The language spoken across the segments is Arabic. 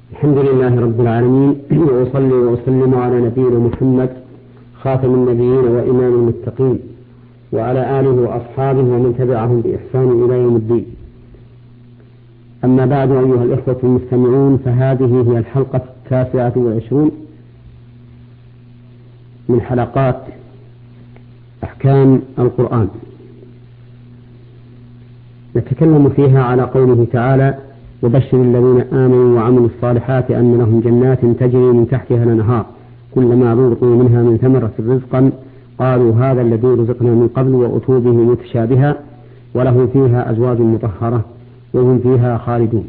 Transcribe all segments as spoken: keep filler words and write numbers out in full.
الحمد لله رب العالمين، وأصلي وأسلم على نبينا محمد خاتم النبيين وإمام المتقين، وعلى آله وأصحابه ومن تبعهم بإحسان إلى يوم الدين. أما بعد، أيها الإخوة المستمعون، فهذه هي الحلقة التاسعة والعشرون من حلقات أحكام القرآن. نتكلم فيها على قوله تعالى: وبشر الذين آمنوا وعملوا الصالحات أن لهم جنات تجري من تحتها الأنهار كلما رزقوا منها من ثمرة رزقا قالوا هذا الذي رزقنا من قبل وأتوا به متشابها ولهم فيها أزواج مطهرة وهم فيها خالدون.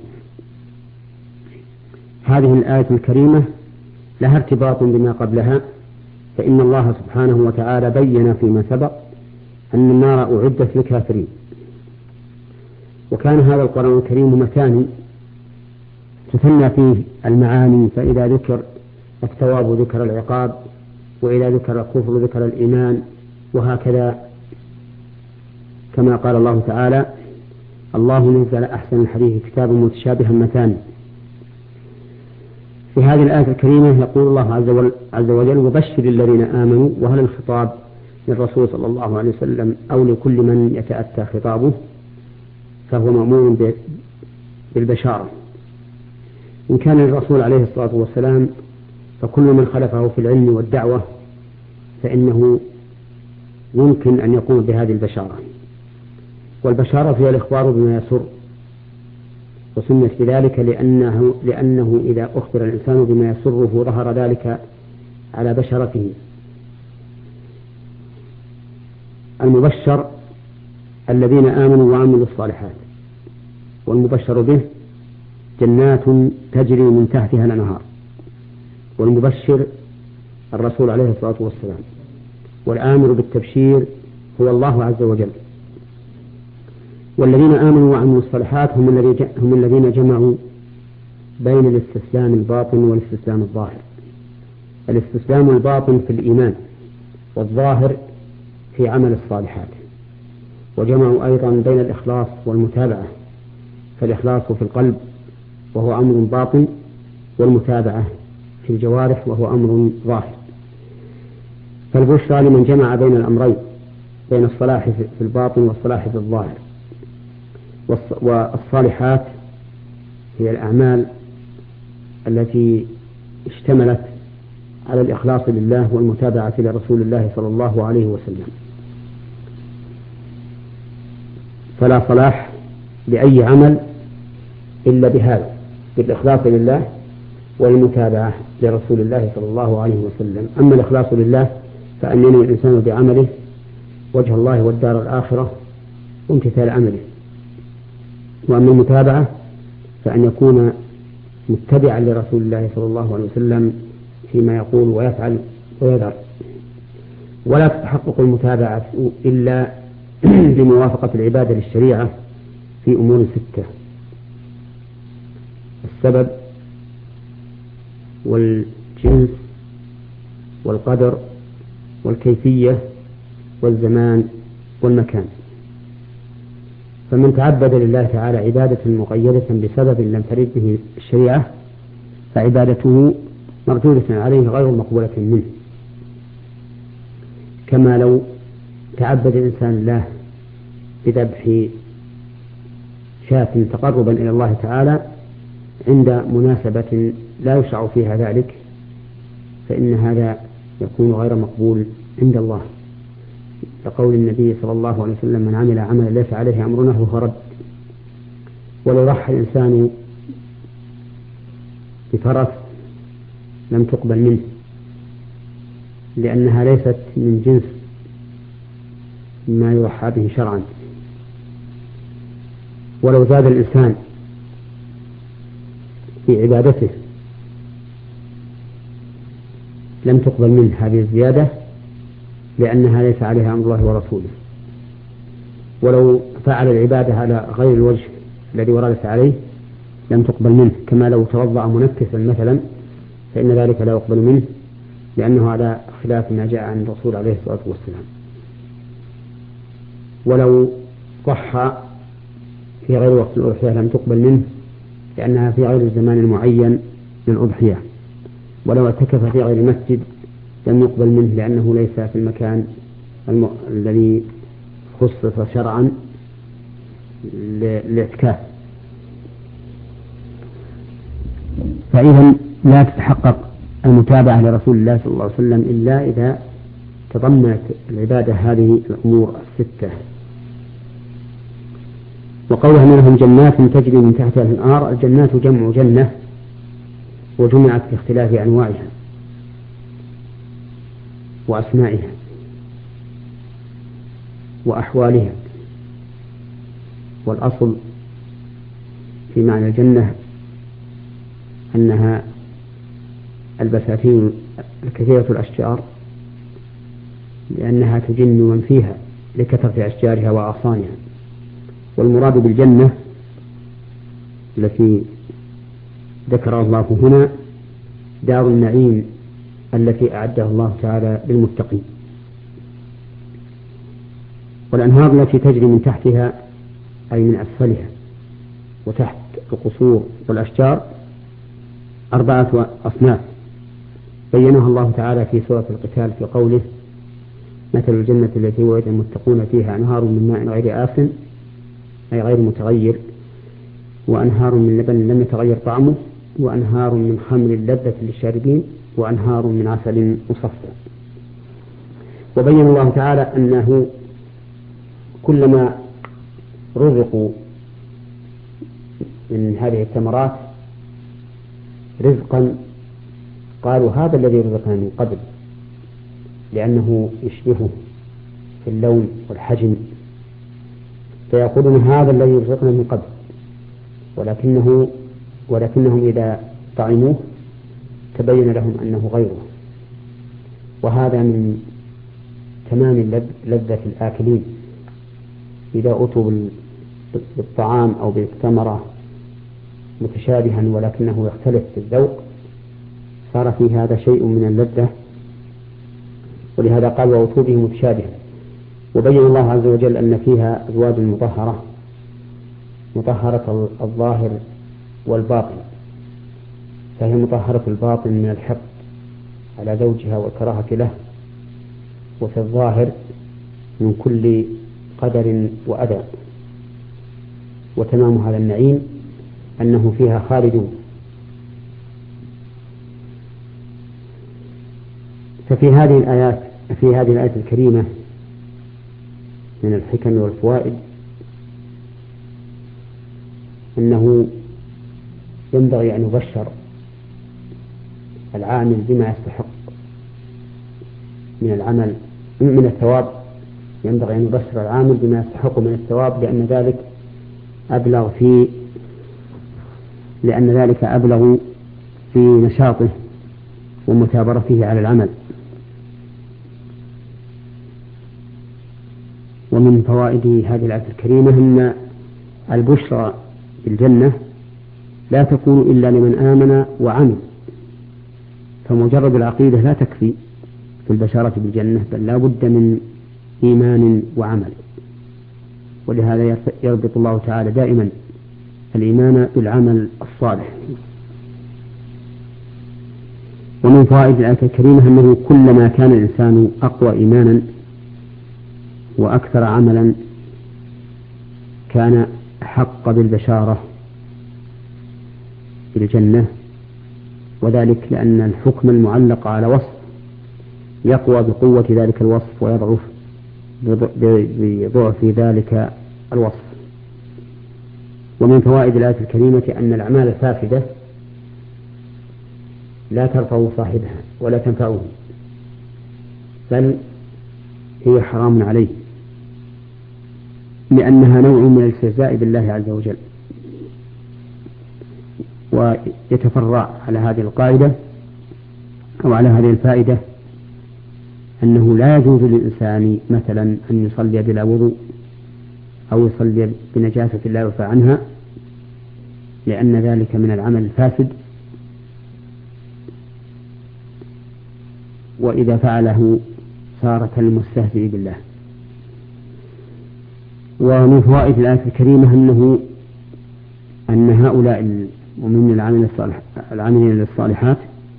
هذه الآية الكريمة لها ارتباط بما قبلها، فإن الله سبحانه وتعالى بين فيما سبق أن النار أعدت للكافرين، وكان هذا القرآن الكريم مثاني تثنى فيه المعاني، فإذا ذكر الثواب ذكر العقاب، وإذا ذكر الكفر ذكر الإيمان، وهكذا كما قال الله تعالى: الله نزل أحسن الحديث كتابا متشابها مثاني. في هذه الآية الكريمة يقول الله عز وجل: وبشر الذين آمنوا. وهل الخطاب للرسول صلى الله عليه وسلم أو لكل من يتأتى خطابه؟ فهو مأمور بالبشارة. إن كان الرسول عليه الصلاة والسلام فكل من خلفه في العلم والدعوة فإنه يمكن أن يقوم بهذه البشارة. والبشارة هي الإخبار بما يسر، وسميت بذلك لأنه, لأنه إذا أخبر الإنسان بما يسره ظهر ذلك على بشرته. المبشر الذين آمنوا وعملوا الصالحات، والمبشر به جنات تجري من تحتها الأنهار، والمبشر الرسول عليه الصلاة والسلام، والآمر بالتبشير هو الله عز وجل. والذين آمنوا وعملوا الصالحات هم الذين جمعوا بين الاستسلام الباطن والاستسلام الظاهر. الاستسلام الباطن في الإيمان، والظاهر في عمل الصالحات. وجمعوا أيضا بين الإخلاص والمتابعة، فالإخلاص في القلب وهو أمر باطن، والمتابعة في الجوارح وهو أمر ظاهر. فالبشرى لمن جمع بين الأمرين، بين الصلاح في الباطن والصلاح في الظاهر. والصالحات هي الأعمال التي اشتملت على الإخلاص لله والمتابعة لرسول الله صلى الله عليه وسلم. فلا صلاح لأي عمل إلا بهذا، بالإخلاص لله والمتابعة لرسول الله صلى الله عليه وسلم. أما الإخلاص لله فأن ينوي الإنسان بعمله وجه الله والدار الآخرة وامتثال عمله. وأما المتابعة فأن يكون متبعا لرسول الله صلى الله عليه وسلم فيما يقول ويفعل ويذر. ولا تتحقق المتابعة إلا بموافقة العبادة للشريعة في أمور ستة: السبب والجنس والقدر والكيفية والزمان والمكان. فمن تعبد لله تعالى عبادة مقيدة بسبب لم ترد به الشريعة فعبادته مردودة عليه غير مقبولة منه، كما لو تعبد الإنسان الله بذبح شاة تقربا إلى الله تعالى عند مناسبة لا يشرع فيها ذلك، فإن هذا يكون غير مقبول عند الله، لقول النبي صلى الله عليه وسلم: من عمل عملا ليس عليه أمرنا فهو رد. ولو ضحى الإنسان بفرس لم تقبل منه، لأنها ليست من جنس ما يضحى به شرعا. ولو زاد الإنسان في عبادته لم تقبل منه هذه الزيادة، لأنها ليس عليها أمر الله ورسوله. ولو فعل العبادة على غير الوجه الذي وردت عليه لم تقبل منه، كما لو توضأ منكسا مثلا فإن ذلك لا يقبل منه، لأنه على خلاف ما جاء عن الرسول عليه الصلاة والسلام. ولو ضحى في غير وقت الأضحية لم تقبل منه، لأنها في غير الزمان المعين للأضحية، ولو اعتكف في غير مسجد لم يقبل منه لأنه ليس في المكان الم... الذي خصص شرعا للاعتكاف. فإذا لا تتحقق المتابعة لرسول الله صلى الله عليه وسلم إلا إذا تضمنت العبادة هذه الأمور الستة. وقولها منهم جنات تجري من تحتها الأنهار، الجنات جمع جنة وجمعت باختلاف أنواعها وأسمائها وأحوالها، والأصل في معنى الجنة أنها البساتين الكثيرة الأشجار لأنها تجن من فيها لكثرة أشجارها وأغصانها. والمراد بالجنة التي ذكر الله هنا دار النعيم التي أعدها الله تعالى للمتقين. والأنهار التي تجري من تحتها أي من أسفلها وتحت القصور والأشجار أربعة أصناف بينها الله تعالى في سورة القتال في قوله: مثل الجنة التي وعد المتقون فيها أنهار من ماء غير آسن أي غير متغير، وأنهار من لبن لم يتغير طعمه، وأنهار من خمر لذة للشاربين، وأنهار من عسل مصفى. وبين الله تعالى أنه كلما رزقوا من هذه الثمرات رزقا قالوا هذا الذي رزقنا من قبل، لأنه يشبهه في اللون والحجم، فيقولون هذا الذي رزقنا من قبل، ولكنه ولكنهم إذا طعموه تبين لهم أنه غيره. وهذا من تمام لذة الآكلين، إذا أتوا بالطعام أو بالثمرة متشابها ولكنه يختلف في الذوق صار في هذا شيء من اللذة، ولهذا قال وأتوا به متشابها. وبين الله عز وجل أن فيها أزواج مطهرة مطهرة الظاهر والباطن، فهي مطهرة الباطن من الحقد على زوجها والكراهة له، وفي الظاهر من كل قدر وأذى. وتمام هذا النعيم أنه فيها خالدون. ففي هذه الآيات في هذه الآية الكريمة من الحكم والفوائد أنه ينبغي أن يبشر العامل بما يستحق من العمل من الثواب، ينبغي أن يبشر العامل بما يستحق من الثواب، لأن ذلك أبلغ في لأن ذلك أبلغ في نشاطه ومثابرته على العمل. ومن فوائد هذه الآية الكريمة أن البشرى بالجنة لا تكون إلا لمن آمن وعمل، فمجرد العقيدة لا تكفي في البشارة بالجنة، بل لا بد من إيمان وعمل. ولهذا يربط الله تعالى دائما الإيمان بالعمل الصالح. ومن فوائد الآية الكريمة أنه كلما كان الإنسان أقوى إيمانا وأكثر عملا كان حق بالبشارة بالجنة، وذلك لأن الحكم المعلق على وصف يقوى بقوة ذلك الوصف ويضعف بضعف ذلك الوصف. ومن فوائد الآية الكريمة أن الأعمال الفاسدة لا ترفع صاحبها ولا تنفعه، بل هي حرام عليه، لأنها نوع من الاستهزاء بالله عز وجل. ويتفرع على هذه القاعدة أو على هذه الفائدة أنه لا يجوز للإنسان مثلا أن يصلي بلا وضوء أو يصلي بنجاسة لا يعفى عنها، لأن ذلك من العمل الفاسد، وإذا فعله صار كالمستهزئ بالله. ومن فوائد الآية الكريمة أنه أن هؤلاء ومن العاملين الصالح العاملين للصالحات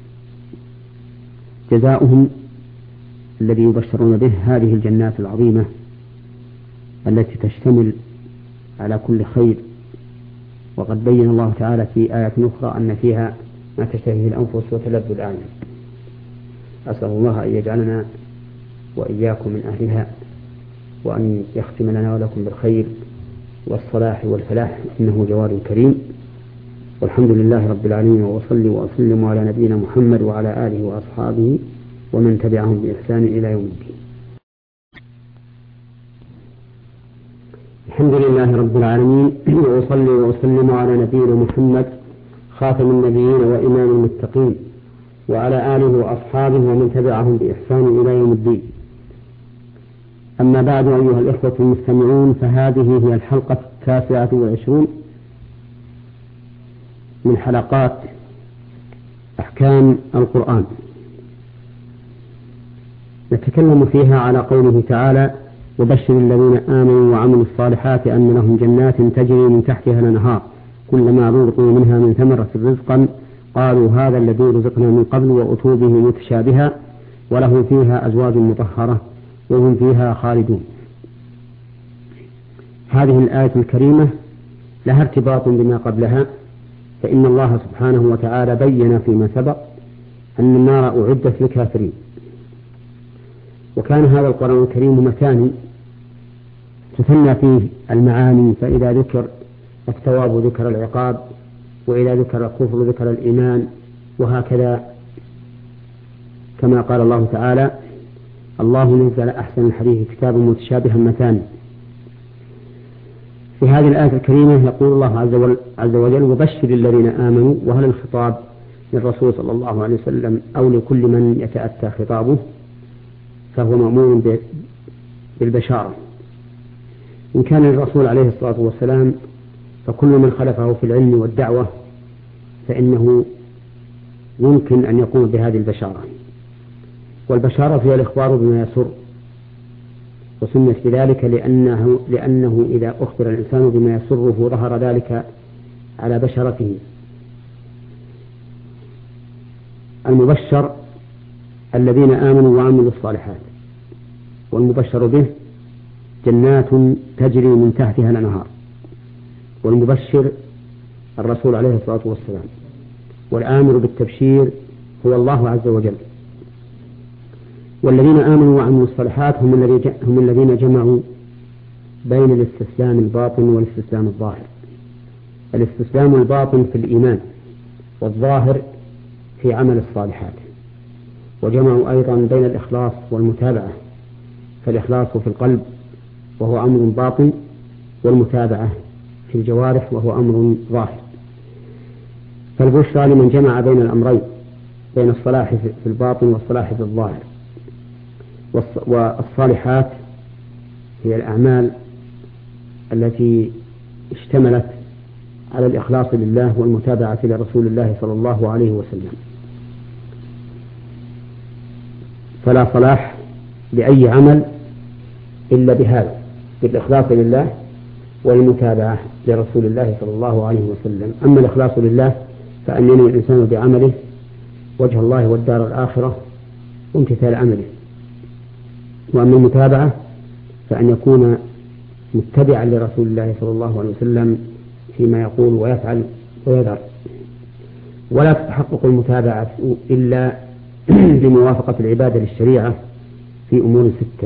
جزاؤهم الذي يبشرون به هذه الجنات العظيمة التي تشتمل على كل خير. وقد بين الله تعالى في آية أخرى أن فيها ما تشتهيه الأنفس وتلذ الأعين. أسأل الله أن يجعلنا وإياكم من أهلها، وأن يختم لنا ولكم بالخير والصلاح والفلاح، إنه جواد كريم. والحمد لله رب العالمين، وأصلي وأسلم على نبينا محمد وعلى آله وأصحابه ومن تبعهم بإحسان إلى يوم الدين. الحمد لله رب العالمين، وأصلي وأسلم على نبينا محمد خاتم النبيين وإمام المتقين وعلى آله وأصحابه ومن تبعهم بإحسان إلى يوم الدين. أما بعد، أيها الإخوة المستمعون، فهذه هي الحلقة التاسعة والعشرون من حلقات أحكام القرآن، نتكلم فيها على قوله تعالى: وبشر الذين آمنوا وعملوا الصالحات أن لهم جنات تجري من تحتها الأنهار كلما رزقوا منها من ثمرة رزقا قالوا هذا الذي رزقنا من قبل وأتوا به متشابها ولهم فيها أزواج مطهرة وهم فيها خالدون. هذه الآية الكريمة لها ارتباط بما قبلها، فإن الله سبحانه وتعالى بين فيما سبق أن النار أعدت للكافرين. وكان هذا القرآن الكريم مكاني تثنى فيه المعاني، فإذا ذكر الثواب ذكر العقاب، وإذا ذكر الكفر ذكر الإيمان، وهكذا كما قال الله تعالى: الله نزل أحسن الحديث كتابا متشابها مثاني. في هذه الآية الكريمة يقول الله عز وجل: وبشر الذين آمنوا. وهل الخطاب للرسول صلى الله عليه وسلم أو لكل من يتأتى خطابه؟ فهو مأمور بالبشارة. إن كان الرسول عليه الصلاة والسلام فكل من خلفه في العلم والدعوة فإنه يمكن أن يقوم بهذه البشارة. والبشارة هي الإخبار بما يسر، وسميت بذلك لأنه, لأنه إذا أخبر الإنسان بما يسره ظهر ذلك على بشرته. المبشر الذين آمنوا وعملوا الصالحات، والمبشر به جنات تجري من تحتها الأنهار. والمبشر الرسول عليه الصلاة والسلام، والآمر بالتبشير هو الله عز وجل. والذين آمنوا وعملوا الصالحات هم الذين جمعوا بين الاستسلام الباطن والاستسلام الظاهر. الاستسلام الباطن في الإيمان، والظاهر في عمل الصالحات. وجمعوا أيضا بين الإخلاص والمتابعة، فالإخلاص في القلب وهو أمر باطن، والمتابعة في الجوارح وهو أمر ظاهر. فالبشرى لمن جمع بين الأمرين، بين الصلاح في الباطن والصلاح في الظاهر. والصالحات هي الأعمال التي اشتملت على الإخلاص لله والمتابعة لرسول الله صلى الله عليه وسلم. فلا صلاح لأي عمل إلا بهذا، بالإخلاص لله والمتابعة لرسول الله صلى الله عليه وسلم. أما الإخلاص لله فأن ينوي الإنسان بعمله وجه الله والدار الآخرة وامتثال عمله. وأما المتابعة فأن يكون متبعا لرسول الله صلى الله عليه وسلم فيما يقول ويفعل ويذر. ولا تتحقق المتابعة إلا بموافقة العبادة للشريعة في أمور ستة: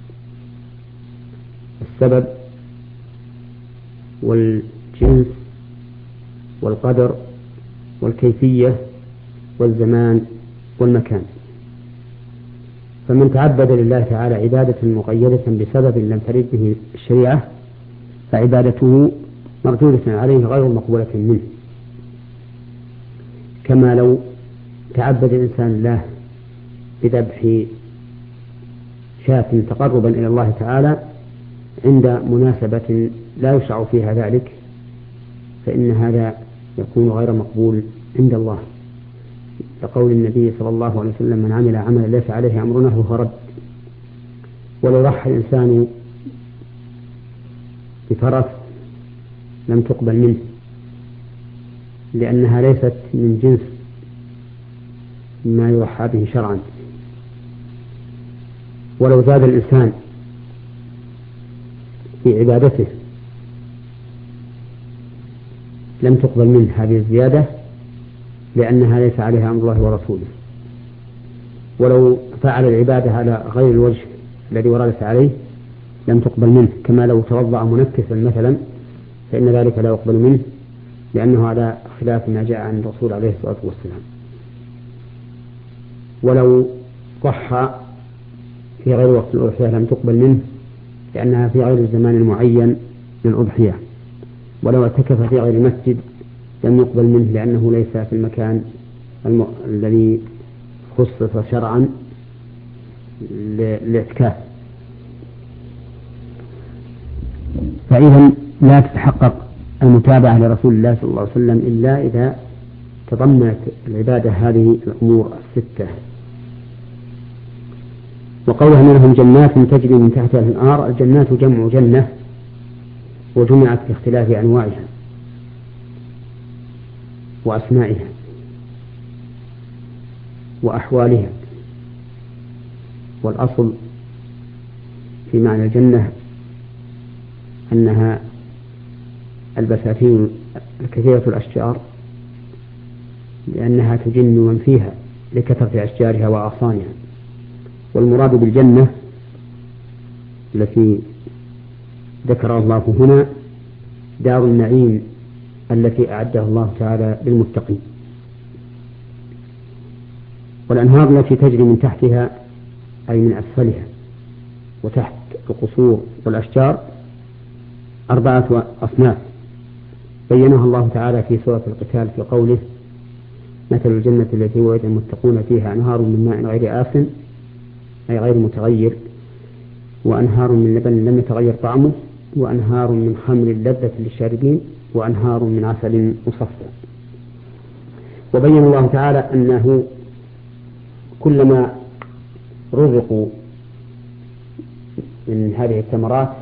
السبب والجنس والقدر والكيفية والزمان والمكان. فمن تعبد لله تعالى عبادة مقيدة بسبب لم ترد به الشريعة فعبادته مردودة عليه غير مقبولة منه، كما لو تعبد الإنسان الله بذبح شاة تقربا إلى الله تعالى عند مناسبة لا يشرع فيها ذلك، فإن هذا يكون غير مقبول عند الله، لقول النبي صلى الله عليه وسلم: من عمل عملا ليس عليه أمرنا فهو رد. ولو ضحى الإنسان بفرس لم تقبل منه، لأنها ليست من جنس ما يوحى به شرعا. ولو زاد الإنسان في عبادته لم تقبل منه هذه الزيادة، لأنها ليس عليها أمر الله ورسوله. ولو فعل العبادة على غير الوجه الذي وردت عليه لم تقبل منه، كما لو توضأ منكسا مثلا فإن ذلك لا يقبل منه، لأنه على خلاف ما جاء عن الرسول عليه الصلاة والسلام. ولو ضحى في غير وقت الأضحية لم تقبل منه، لأنها في غير الزمان المعين للأضحية. ولو اعتكف في غير المسجد لم يقبل منه، لأنه ليس في المكان الم... الذي خصص شرعا للاعتكاف. فإذا لا تتحقق المتابعة لرسول الله صلى الله عليه وسلم إلا إذا تضمنت العبادة هذه الأمور الستة. وقولها منهم جنات تجري من تحتها الأنهار، الجنات جمع جنة، وجمعت باختلاف أنواعها وأسمائها وأحوالها. والأصل في معنى الجنة أنها البساتين الكثيرة الأشجار، لأنها تجن من فيها لكثرة أشجارها وأغصانها. والمراد بالجنة التي ذكر الله هنا دار النعيم التي أعدها الله تعالى للمتقين. والأنهار التي تجري من تحتها أي من أسفلها وتحت القصور والأشجار أربعة أصناف بينها الله تعالى في سورة القتال في قوله: مثل الجنة التي وعد المتقون فيها أنهار من ماء غير آسن أي غير متغير، وأنهار من لبن لم يتغير طعمه، وأنهار من خمر لذة للشاربين، وأنهار من عسل مصفى. وبين الله تعالى أنه كلما رزقوا من هذه الثمرات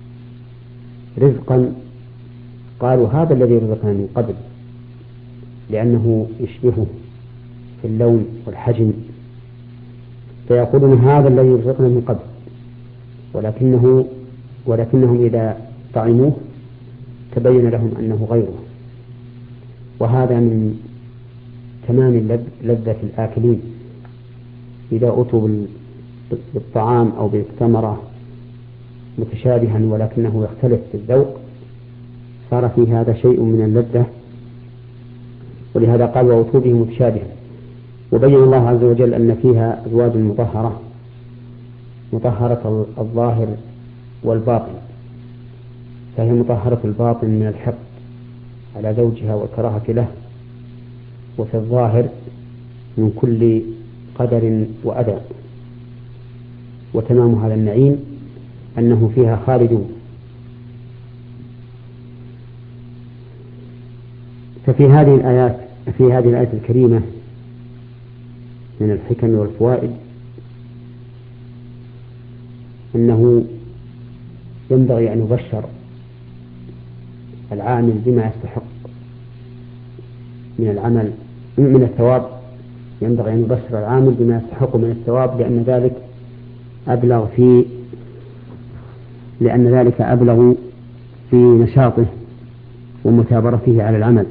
رزقا قالوا هذا الذي رزقنا من قبل، لأنه يشبهه في اللون والحجم، فيقولون هذا الذي رزقنا من قبل، ولكنه ولكنهم إذا طعموه تبين لهم أنه غيره. وهذا من تمام لذة الآكلين، إذا أتوا بالطعام أو بالثمرة متشابها ولكنه يختلف في الذوق صار في هذا شيء من اللذة، ولهذا قال وأتوا به متشابها. وبين الله عز وجل أن فيها أزواج مطهرة مطهرة الظاهر والباطن، فهي مطهرة الباطن من الحقد على زوجها والكراهة له، وفي الظاهر من كل قدر وأذى. وتمام هذا النعيم أنه فيها خالدون. ففي هذه الآيات في هذه الآية الكريمة من الحكم والفوائد أنه ينبغي أن يبشر العامل بما يستحق من العمل من الثواب، ينبغي أن يبشر العامل بما يستحق من الثواب، لأن ذلك أبلغ في لأن ذلك أبلغ في نشاطه ومثابرته على العمل.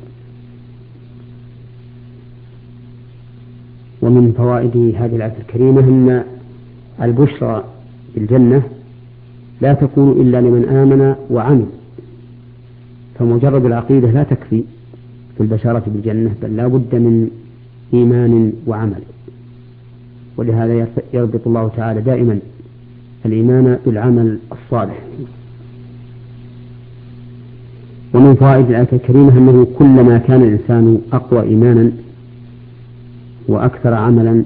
ومن فوائد هذه الآية الكريمة أن البشرى بالجنة لا تكون إلا لمن آمن وعمل، فمجرد العقيدة لا تكفي في البشارة بالجنة، بل لا بد من إيمان وعمل. ولهذا يربط الله تعالى دائما الإيمان بالعمل الصالح. ومن فوائد الآية الكريمة أنه كلما كان الإنسان أقوى إيمانا وأكثر عملا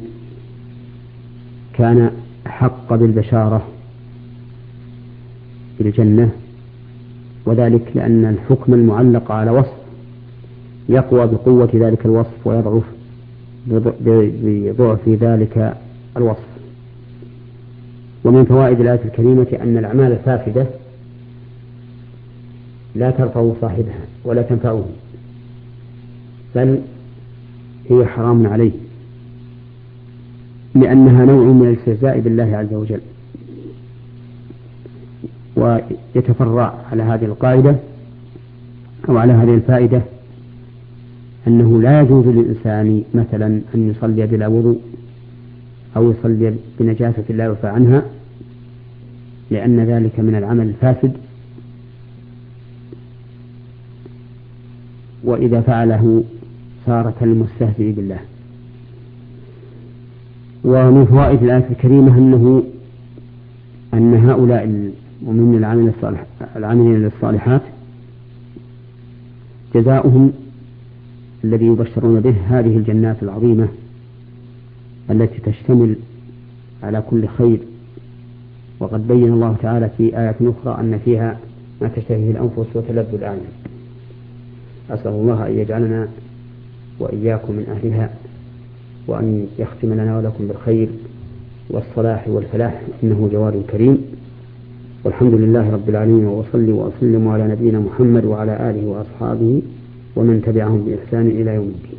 كان حق بالبشارة بالجنة، وذلك لأن الحكم المعلق على وصف يقوى بقوة ذلك الوصف ويضعف بضعف ذلك الوصف. ومن فوائد الآية الكريمة أن الأعمال الفاسدة لا ترفع صاحبها ولا تنفعه، بل هي حرام عليه، لأنها نوع من الاستهزاء بالله عز وجل. ويتفرع على هذه القاعدة أو على هذه الفائدة أنه لا يجوز للإنسان مثلا أن يصلي بلا وضوء أو يصلي بنجاسة لا يعفى عنها، لأن ذلك من العمل الفاسد، وإذا فعله صار كالمستهزئ بالله. ومن فوائد الآية الكريمة أنه أن هؤلاء المؤمنين العاملين للصالحات جزاؤهم الذي يبشرون به هذه الجنات العظيمة التي تشتمل على كل خير. وقد بين الله تعالى في آية أخرى أن فيها ما تشتهيه الأنفس وتلذ الأعين. أسأل الله أن يجعلنا وإياكم من أهلها، وأن يختم لنا ولكم بالخير والصلاح والفلاح، إنه جواد كريم. والحمد لله رب العالمين، وأصلي وأسلم على نبينا محمد وعلى آله وأصحابه ومن تبعهم بإحسان إلى يوم الدين.